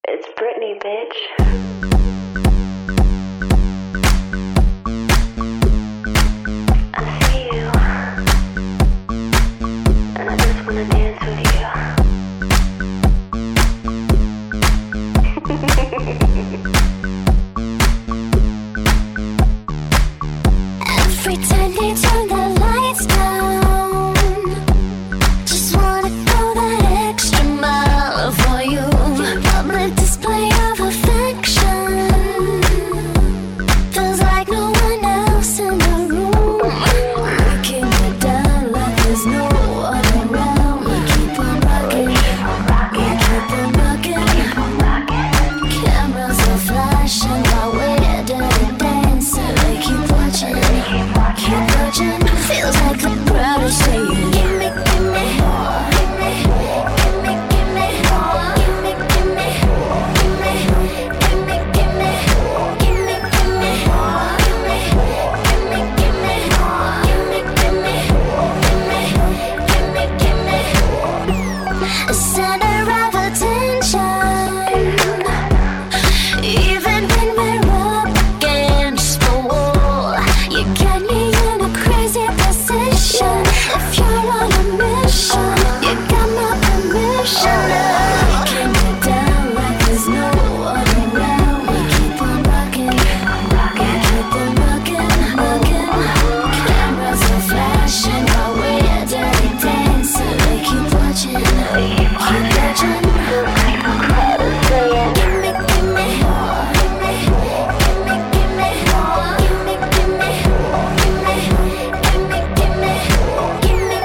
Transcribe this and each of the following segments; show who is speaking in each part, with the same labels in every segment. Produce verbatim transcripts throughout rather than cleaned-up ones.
Speaker 1: It's Britney, bitch. I see you, and I just wanna dance with you.
Speaker 2: Every time they turn the lights down, just wanna go that extra mile for you. Public display of affection feels like no one else in the room. Breaking it down like there's no one around. We keep on rocking, we keep on rocking. Cameras are flashing while we're dirty dancing. They keep watching, keep watching. Feels like the crowd is saying, gimme, gimme, gimme, gimme, gimme, gimme, gimme, gimme, gimme, gimme, gimme, gimme, gimme, gimme, gimme, gimme. A center of attention. Even when we're up against the wall, you got me in a crazy position. If you're on a mission, you got my permission. Breaking it down like there's no one around. We keep on rocking, we keep on rocking, rocking. Cameras are flashing while we're dirty dancing. They keep watching, keep watching. Gimme, gimme, gimme, gimme, gimme, gimme, gimme, gimme, gimme, gimme, gimme, gimme,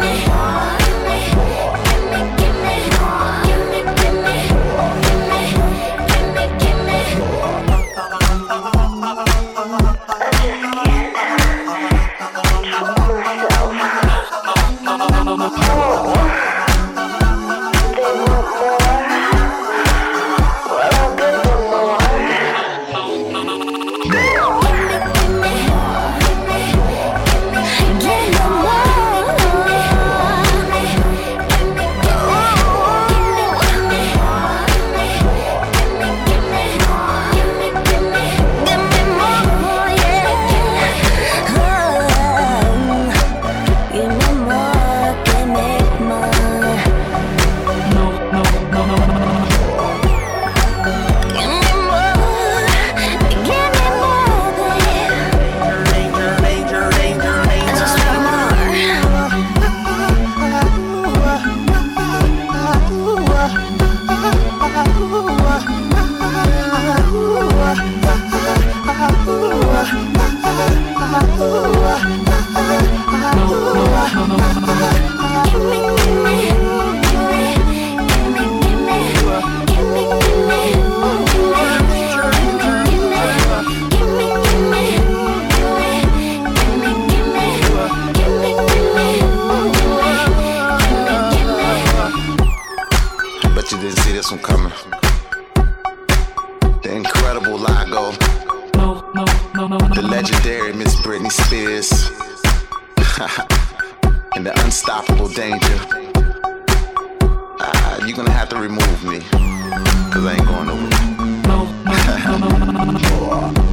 Speaker 3: Bet you didn't see this one coming. The incredible Lago. The legendary Miss Britney Spears. And the unstoppable Danger. Uh, you're gonna have to remove me, cause I ain't going nowhere.